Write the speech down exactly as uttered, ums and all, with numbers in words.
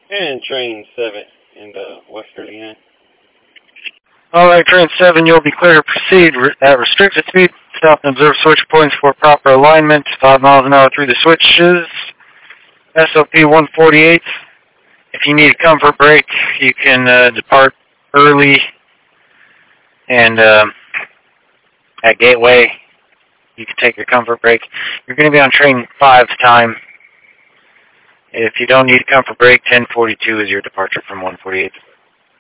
And train seven in the West Virginia. Alright, train seven, you'll be clear to proceed at restricted speed. Stop and observe switch points for proper alignment. five miles an hour through the switches. S O P one forty-eight. If you need a comfort break, you can uh, depart early. And um, at Gateway, you can take your comfort break. You're going to be on train five's time. If you don't need a comfort break, ten forty-two is your departure from one forty-eight.